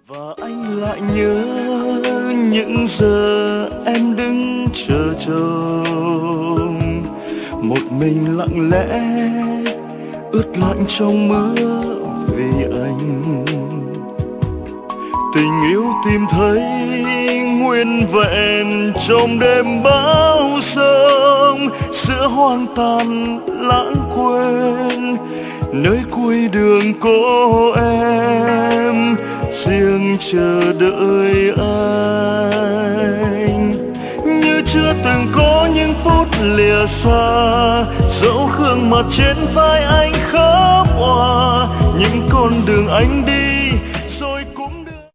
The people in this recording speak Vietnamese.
Và anh lại nhớ những giờ em đứng chờ chồng, một mình lặng lẽ ướt lạnh trong mưa vì anh. Tình yêu tìm thấy nguyên vẹn trong đêm bão giông, giữa hoang tàn lãng quên nơi cuối đường có em riêng chờ đợi anh. Như chưa từng có những phút lìa xa, dẫu gương mặt trên vai anh khóc hòa, những con đường anh đi